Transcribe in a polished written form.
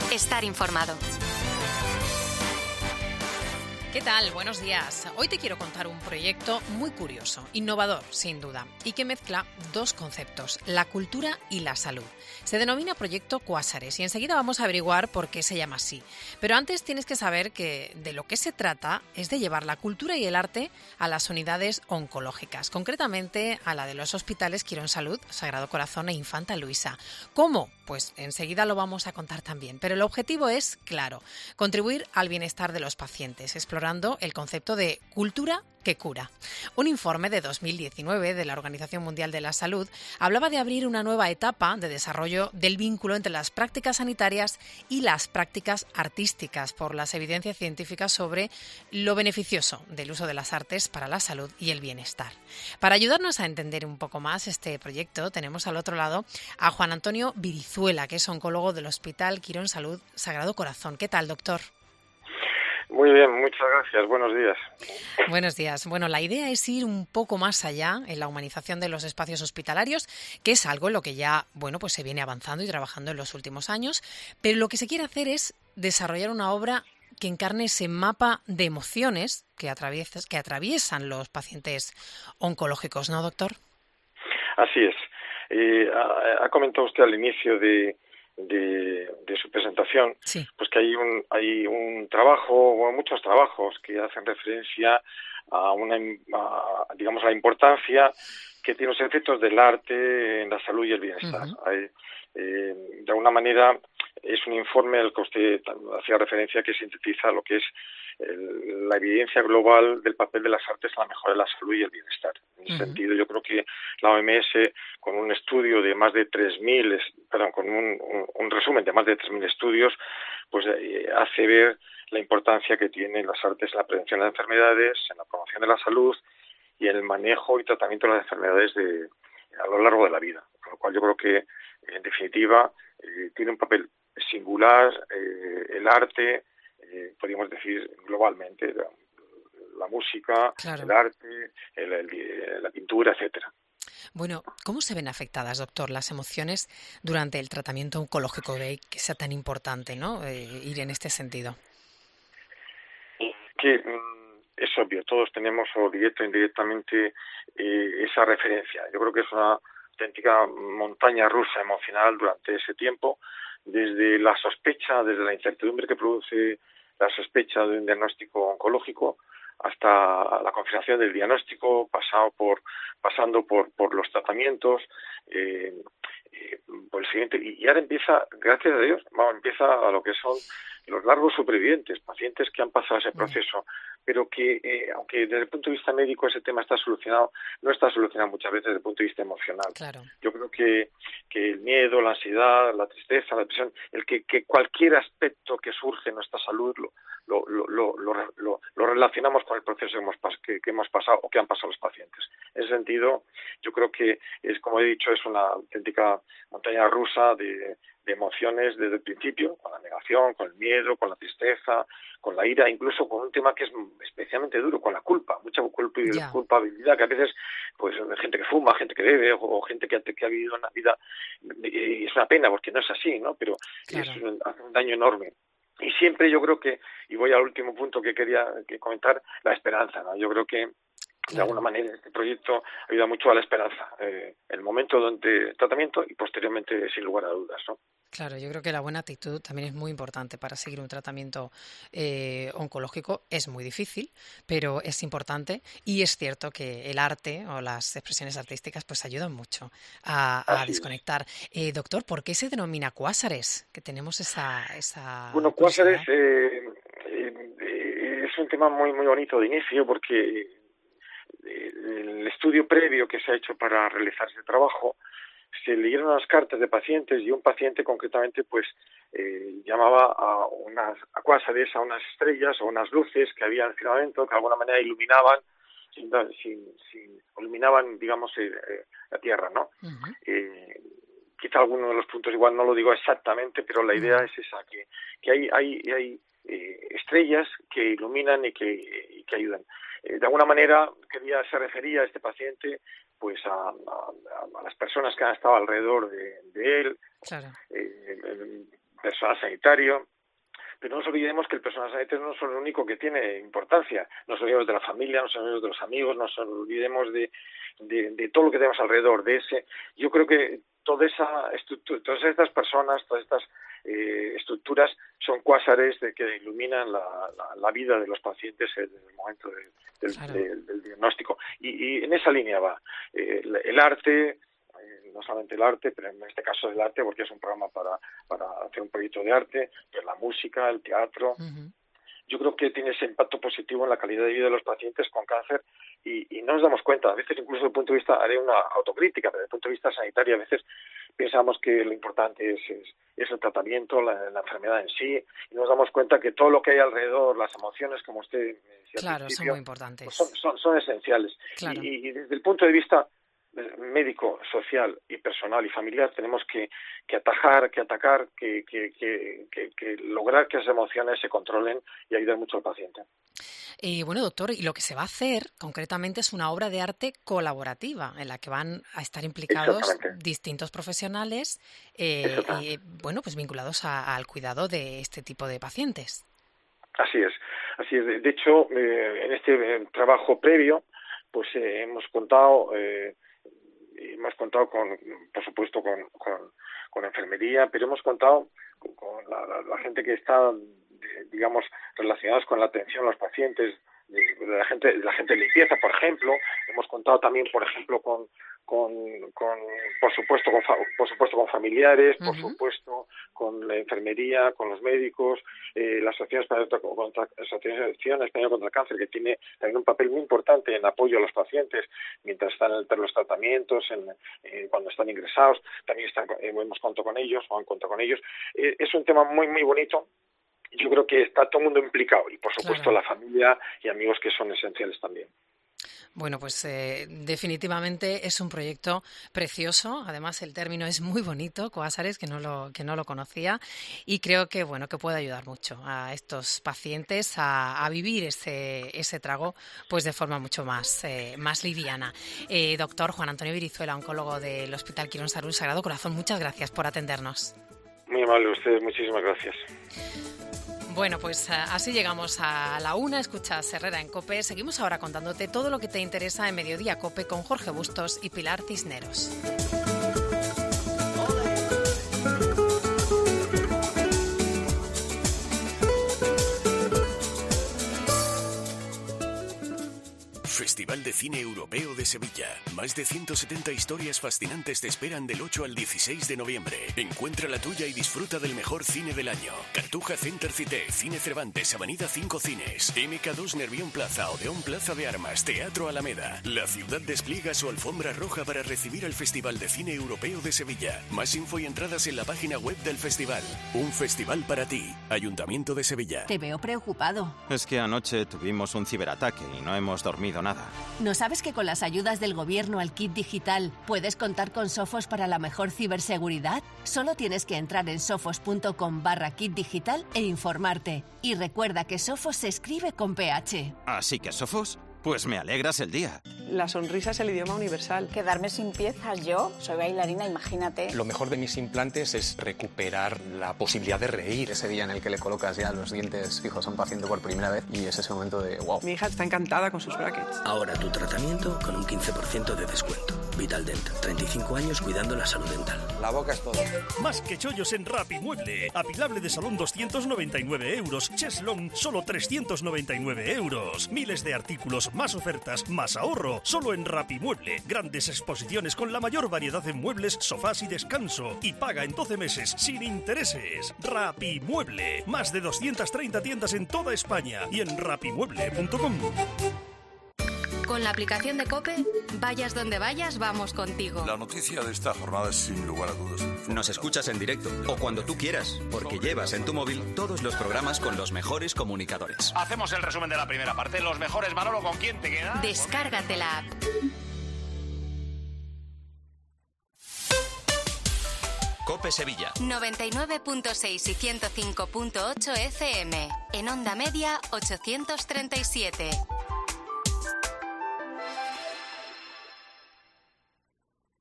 estar informado. ¿Qué tal? Buenos días. Hoy te quiero contar un proyecto muy curioso, innovador, sin duda, y que mezcla dos conceptos, la cultura y la salud. Se denomina Proyecto Cuásares y enseguida vamos a averiguar por qué se llama así. Pero antes tienes que saber que de lo que se trata es de llevar la cultura y el arte a las unidades oncológicas, concretamente a la de los hospitales Quirón Salud, Sagrado Corazón e Infanta Luisa. ¿Cómo? Pues enseguida lo vamos a contar también. Pero el objetivo es, claro, contribuir al bienestar de los pacientes, explorando el concepto de cultura que cura. Un informe de 2019 de la Organización Mundial de la Salud hablaba de abrir una nueva etapa de desarrollo del vínculo entre las prácticas sanitarias y las prácticas artísticas por las evidencias científicas sobre lo beneficioso del uso de las artes para la salud y el bienestar. Para ayudarnos a entender un poco más este proyecto, tenemos al otro lado a Juan Antonio Virizuela, que es oncólogo del Hospital Quirón Salud Sagrado Corazón. ¿Qué tal, doctor? Muy bien, muchas gracias. Buenos días. Buenos días. Bueno, la idea es ir un poco más allá en la humanización de los espacios hospitalarios, que es algo en lo que ya, pues se viene avanzando y trabajando en los últimos años, pero lo que se quiere hacer es desarrollar una obra que encarne ese mapa de emociones que atraviesan los pacientes oncológicos, ¿no, doctor? Así es. Ha comentado usted al inicio de su presentación, sí, pues que hay un trabajo, o muchos trabajos que hacen referencia a digamos, la importancia que tienen los efectos del arte en la salud y el bienestar. Uh-huh. De alguna manera es un informe al que usted hacía referencia que sintetiza lo que es la evidencia global del papel de las artes en la mejora de la salud y el bienestar. En ese sentido, yo creo que la OMS, con un estudio de más de 3.000, con un resumen de más de 3.000 estudios, pues hace ver la importancia que tienen las artes en la prevención de las enfermedades, en la promoción de la salud y en el manejo y tratamiento de las enfermedades a lo largo de la vida. Con lo cual yo creo que, en definitiva, tiene un papel singular el arte, podríamos decir globalmente, la música, claro, el arte, la pintura, etcétera. Bueno, ¿cómo se ven afectadas, doctor, las emociones durante el tratamiento oncológico? De ahí que sea tan importante, ¿no? Ir en este sentido. Que es obvio, todos tenemos, o directo o indirectamente, esa referencia. Yo creo que es una auténtica montaña rusa emocional durante ese tiempo, desde la sospecha, desde la incertidumbre que produce la sospecha de un diagnóstico oncológico, hasta la confirmación del diagnóstico, pasando por los tratamientos, por el siguiente, y ahora empieza, gracias a Dios, empieza a lo que son los largos supervivientes, pacientes que han pasado ese proceso, pero que, aunque desde el punto de vista médico ese tema está solucionado, no está solucionado muchas veces desde el punto de vista emocional. Claro. Yo creo que el miedo, la ansiedad, la tristeza, la depresión, que cualquier aspecto que surge en nuestra salud lo relacionamos con el proceso que hemos pasado o que han pasado los pacientes. En ese sentido, yo creo que es, como he dicho, es una auténtica montaña rusa de emociones desde el principio, con la negación, con el miedo, con la tristeza, con la ira, incluso con un tema que es especialmente duro, con la culpa, mucha culpabilidad, que a veces, pues, gente que fuma, gente que bebe, o gente que ha vivido una vida, y es una pena porque no es así, ¿no? Pero claro, hace un daño enorme. Y siempre yo creo que, y voy al último punto que quería comentar, la esperanza, ¿no? Yo creo que de alguna manera este proyecto ayuda mucho a la esperanza, el momento de tratamiento y posteriormente, sin lugar a dudas, ¿no? Claro, yo creo que la buena actitud también es muy importante para seguir un tratamiento oncológico. Es muy difícil, pero es importante, y es cierto que el arte o las expresiones artísticas pues ayudan mucho a desconectar. Doctor, ¿por qué se denomina Cuásares? Que tenemos esa Bueno, Cuásares es un tema muy, muy bonito de inicio, porque el estudio previo que se ha hecho para realizar ese trabajo, se leyeron las cartas de pacientes, y un paciente concretamente pues llamaba a cuásares, a unas estrellas o unas luces que había en el firmamento, que de alguna manera iluminaban digamos, la Tierra, ¿no? Uh-huh. Quizá alguno de los puntos igual no lo digo exactamente, pero la idea es esa, que hay estrellas que iluminan y que ayudan. De alguna manera se refería a este paciente pues a las personas que han estado alrededor de él, claro, personal sanitario, pero no nos olvidemos que el personal sanitario no es lo único que tiene importancia. No nos olvidemos de la familia, no nos olvidemos de los amigos, no nos olvidemos de todo lo que tenemos alrededor de ese. Yo creo que todas estas personas, todas estas estructuras son cuásares que iluminan la vida de los pacientes en el momento del diagnóstico. Y en esa línea va el arte, no solamente el arte, pero en este caso el arte, porque es un programa para hacer un proyecto de arte, pero la música, el teatro. Uh-huh. Yo creo que tiene ese impacto positivo en la calidad de vida de los pacientes con cáncer y no nos damos cuenta. A veces, incluso desde el punto de vista, haré una autocrítica, pero desde el punto de vista sanitario, a veces pensamos que lo importante es el tratamiento, la enfermedad en sí, y nos damos cuenta que todo lo que hay alrededor, las emociones, como usted decía, claro, son muy importantes. Pues son esenciales. Claro. Y desde el punto de vista médico, social y personal y familiar tenemos que atacar, que atacar, que lograr que esas emociones se controlen y ayudar mucho al paciente. Bueno, doctor, y lo que se va a hacer concretamente es una obra de arte colaborativa en la que van a estar implicados distintos profesionales, bueno, pues vinculados al cuidado de este tipo de pacientes. Así es. De hecho, en este trabajo previo, pues hemos contado con, por supuesto, con enfermería, pero hemos contado con la gente que está, digamos, relacionados con la atención a los pacientes, de la gente de limpieza, por ejemplo. Hemos contado también, por ejemplo, por supuesto con familiares, por supuesto con la enfermería, con los médicos, la Asociación Española contra el Cáncer, que tiene también un papel muy importante en apoyo a los pacientes mientras están entre los tratamientos, cuando están ingresados, también hemos contado con ellos, o han contado con ellos. Es un tema muy, muy bonito. Yo creo que está todo el mundo implicado y, por supuesto, la familia y amigos, que son esenciales también. Bueno, pues definitivamente es un proyecto precioso. Además, el término es muy bonito, coásares, que no lo conocía, y creo que puede ayudar mucho a estos pacientes a vivir ese trago pues de forma mucho más liviana. Doctor Juan Antonio Virizuela, oncólogo del Hospital Quirón Salud Sagrado Corazón, muchas gracias por atendernos. Muy amable usted, muchísimas gracias. Bueno, pues así llegamos a la 1, escuchas Herrera en COPE. Seguimos ahora contándote todo lo que te interesa en Mediodía COPE con Jorge Bustos y Pilar Cisneros. Festival de Cine Europeo de Sevilla. Más de 170 historias fascinantes te esperan del 8 al 16 de noviembre. Encuentra la tuya y disfruta del mejor cine del año. Cartuja Center Cité, Cine Cervantes, Avenida 5 Cines, MK2 Nervión Plaza, Odeón Plaza de Armas, Teatro Alameda. La ciudad despliega su alfombra roja para recibir al Festival de Cine Europeo de Sevilla. Más info y entradas en la página web del festival. Un festival para ti. Ayuntamiento de Sevilla. Te veo preocupado. Es que anoche tuvimos un ciberataque y no hemos dormido nada. ¿No sabes que con las ayudas del gobierno al kit digital puedes contar con Sofos para la mejor ciberseguridad? Solo tienes que entrar en sofos.com/kit digital e informarte. Y recuerda que Sofos se escribe con PH. ¿Así que Sofos? Pues me alegras el día. La sonrisa es el idioma universal. Quedarme sin piezas yo, soy bailarina, imagínate. Lo mejor de mis implantes es recuperar la posibilidad de reír. Ese día en el que le colocas ya los dientes fijos a un paciente por primera vez y es ese momento de wow. Mi hija está encantada con sus brackets. Ahora tu tratamiento con un 15% de descuento. Vitaldent, 35 años cuidando la salud dental. La boca es todo. Más que chollos en Rapimueble. Apilable de salón 299 euros. Cheslong solo 399 euros. Miles de artículos, más ofertas, más ahorro. Solo en Rapimueble. Grandes exposiciones con la mayor variedad de muebles, sofás y descanso. Y paga en 12 meses sin intereses. Rapimueble. Más de 230 tiendas en toda España y en rapimueble.com. Con la aplicación de COPE, vayas donde vayas, vamos contigo. La noticia de esta jornada es sin lugar a dudas. Nos escuchas en directo o cuando tú quieras, porque llevas en tu móvil todos los programas con los mejores comunicadores. Hacemos el resumen de la primera parte. Los mejores, Manolo, ¿con quién te quedas? Descárgate la app. COPE Sevilla 99.6 y 105.8 FM. En onda media 837.